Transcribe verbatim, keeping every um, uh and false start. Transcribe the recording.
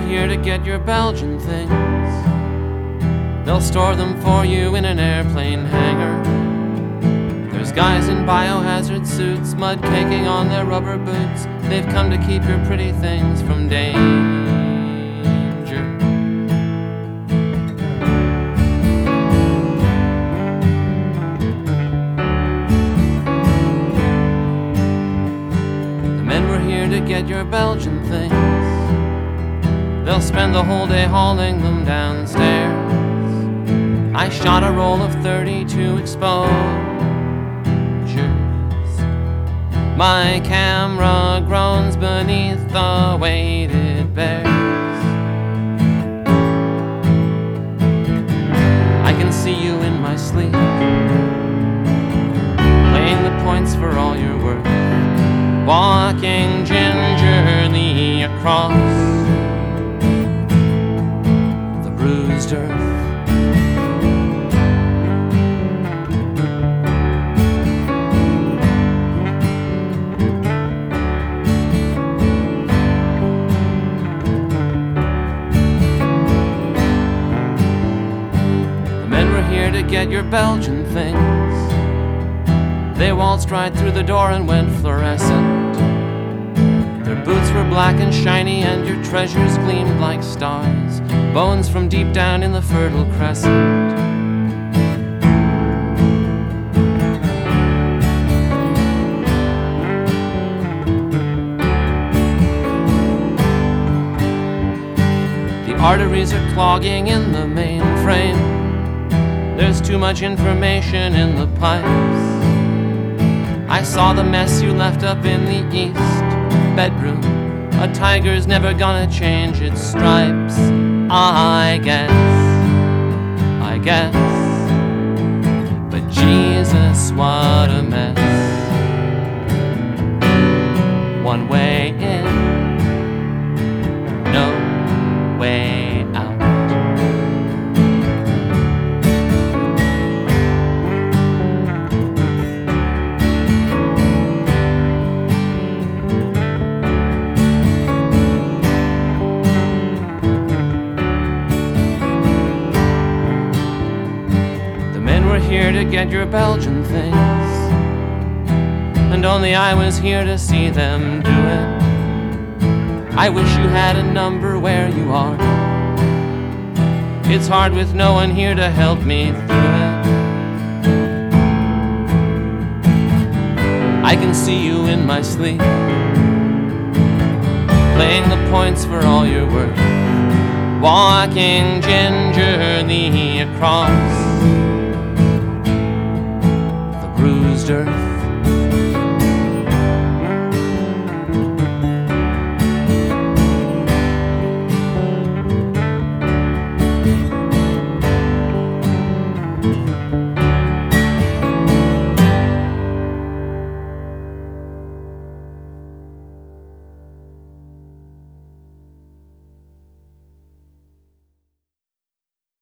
here to get your Belgian things. They'll store them for you in an airplane hangar. There's guys in biohazard suits, mud caking on their rubber boots. They've come to keep your pretty things from danger. The men were here to get your Belgian things. They'll spend the whole day hauling them downstairs. I shot a roll of thirty-two exposures. My camera groans beneath the weight it bears. I can see you in my sleep, playing the points for all you're worth, walking gingerly across the bruised earth. Here to get your Belgian things. They waltzed right through the door and went fluorescent. Their boots were black and shiny and your treasures gleamed like stars, bones from deep down in the Fertile Crescent. The arteries are clogging in the mainframe. There's too much information in the pipes. I saw the mess you left up in the east bedroom. A tiger's never gonna change its stripes. I guess, I guess. But Jesus, what a mess. One way in, no way out. Here to get your Belgian things, and only I was here to see them do it. I wish you had a number where you are. It's hard with no one here to help me through it. I can see you in my sleep, playing the points for all you're worth, walking gingerly across bruised earth.